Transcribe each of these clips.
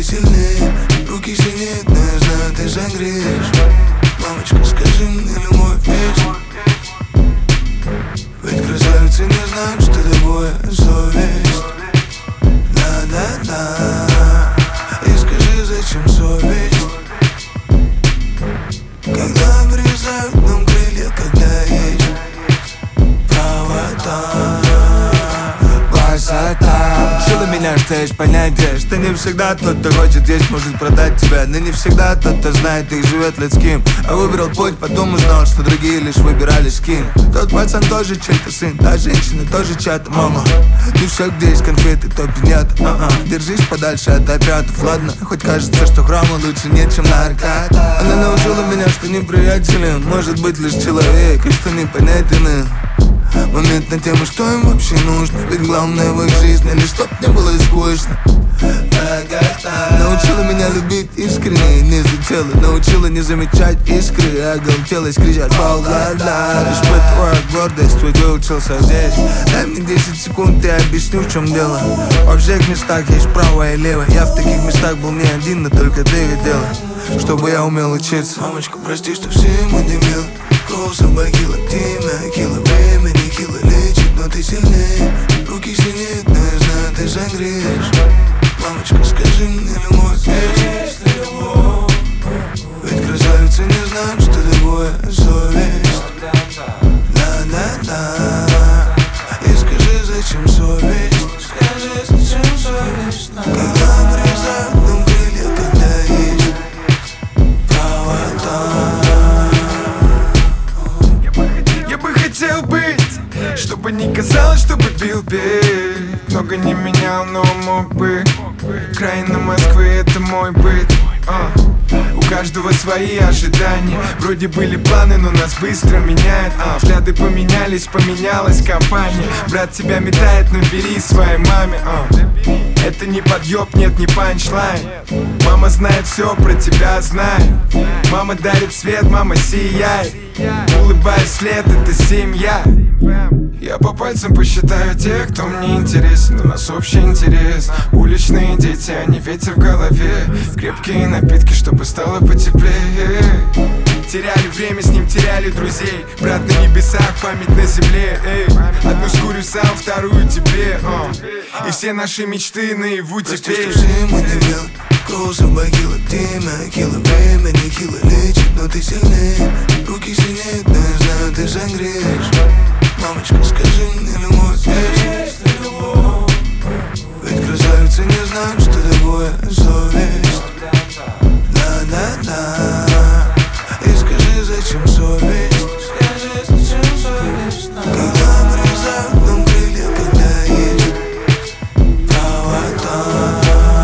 сильнее. Руки синеют, но я знаю, ты согреешь. Мамочка, скажи мне любовь есть. Ведь красавицы не знают, что такое совесть. Да-да-да. И скажи, зачем совесть? Когда вырезают нам крылья, когда есть правота. Красота учила меня, что есть понятие, что не всегда тот, кто хочет есть, может продать тебя. Но не всегда тот, кто знает и живет людским. А выбрал путь, потом узнал, что другие лишь выбирали скин. Тот пацан тоже чей-то сын, та женщина тоже чья-то мама. Не все, где есть конфеты, то пинята. Держись подальше от опятов, ладно? Хоть кажется, что храма лучше нет, чем наркот. Она научила меня, что неприятелем может быть лишь человек, и что непонятен момент на тему, что им вообще нужно. Ведь главное в их жизни лишь чтоб не было скучно. Научила меня любить искренне, не за тело. Научила не замечать искры, оголтелась кричать бал-ла-ла. Лишь твоя гордость, ведь выучился здесь. Дай мне 10 секунд, я объясню, в чем дело. Во всех местах есть правое и левое. Я в таких местах был не один, но только ты хотела, чтобы я умел учиться. Мамочка, прости, что все мы дебилы. Кровь собакила, время кило, время не кило лечит, но ты сильнее. Руки синеют, но я знаю, ты согреешь. Мамочка, скажи мне любовь есть. Ведь красавицы не знают, что такое совесть. Да-да-да. И скажи, зачем совесть? Скажи, зачем совесть? Когда вырезают нам крылья, когда есть правота. Хотел быть, чтобы не казалось, чтобы бил бей. Много не менял, но мог бы. Окраина Москвы — это мой быт. У каждого свои ожидания. Вроде были планы, но нас быстро меняют. Взгляды поменялись, поменялась компания. Брат тебя метает, но бери своей маме. Это не подъеб, нет, не панчлайн. Мама знает все про тебя, знает. Мама дарит свет, мама сияет. Улыбаясь вслед, это семья. Я по пальцам посчитаю тех, кто мне интересен. У нас общий интерес. Уличные дети, а не ветер в голове. Крепкие напитки, чтобы стало потеплее. Теряли время, с ним теряли друзей. Брат на небесах, память на земле. Одну скурю сам, вторую тебе. И все наши мечты наяву теперь. Прости, что все мы дебилы. Кровь собакила, время кило, время не кило лечит, но ты сильнее. Руки синеют, но я знаю, ты согреешь. Мамочка, скажи мне любовь есть. Ведь красавицы не знают, что такое совесть. Да-да-да. И скажи, зачем совесть? Скажи, зачем совесть? Когда вырезают нам крылья, когда есть правота.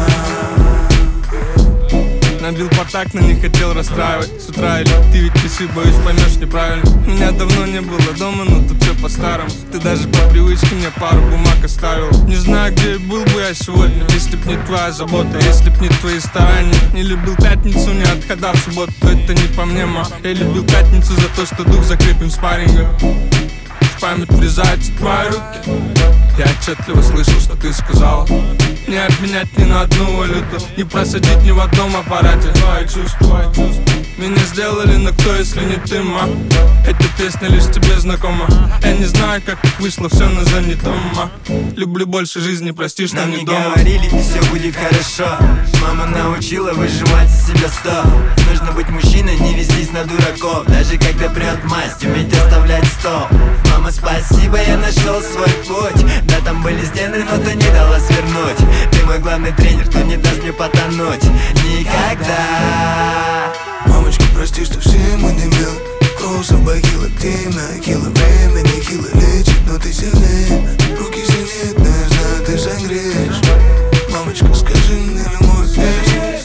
Набил портак, но не хотел расстраивать. С утра или ты ведь часы, боюсь, поймешь неправильно. Меня давно не было дома, но тут все по-старому. Ты даже по привычке мне пару бумаг оставил. Не знаю, где был бы я сегодня, если б не твоя забота, если б не твои старания. Не любил пятницу, не отхода в субботу, это не по мне, ма. Я любил пятницу за то, что дух закрепим спарринга. В память врезаются твои руки. Я отчетливо слышал, что ты сказал. Не обменять ни на одну валюту, не просадить ни в одном аппарате. Твои чувства меня сделали, но кто, если не ты, ма? Эта песня лишь тебе знакома. Я не знаю, как так вышло, все на занятом, ма. Люблю больше жизни, прости, что не дома. Нам не говорили, и все будет хорошо. Мама научила выжимать из себя 100. Нужно быть мужчиной, не вестись на дураков. Даже когда прет масть, уметь оставлять стол. Мама, спасибо, я нашел свой путь. Да, там были стены, но ты не дала свернуть. Ты мой главный тренер, кто не даст мне потонуть никогда. Мамочка, прости, что все мы дебилы. Кровь собакила, время кило, время не кило лечит, но ты сильнее. Руки синеют, но я знаю, ты согреешь. Мамочка, скажи мне любовь есть.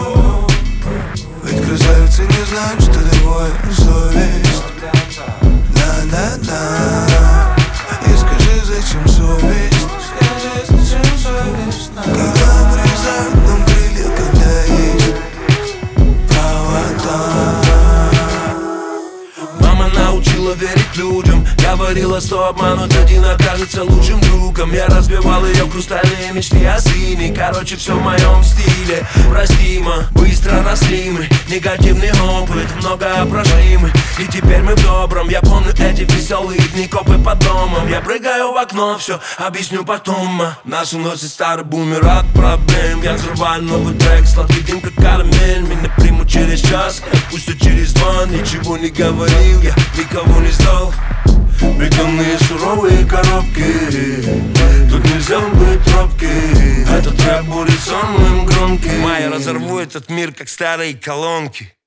Ведь красавицы не знают, что такое совесть. Да-да-да. И скажи, зачем совесть? Скажи, зачем совесть? Когда вырезают нам крылья, когда есть правота. Мама научила верить людям. Я говорила, что обмануть один окажется лучшим другом. Я разбивал ее хрустальные мечты о сыне. Короче, все в моем стиле. Простимо, быстро росли мы. Негативный опыт, много прошли мы. И теперь мы в добром. Я помню эти веселые дни, копы под домом. Я прыгаю в окно, все объясню потом. Нас уносит старый бумер от проблем. Я взрываю новый трек, сладкий дым как карамель. Меня примут через час, пусть и через два. Ничего не говорил, я никого не ждал. Бетонные суровые коробки, тут нельзя быть робким. Этот рэп будет самым громким. Майя разорву этот мир, как старые колонки.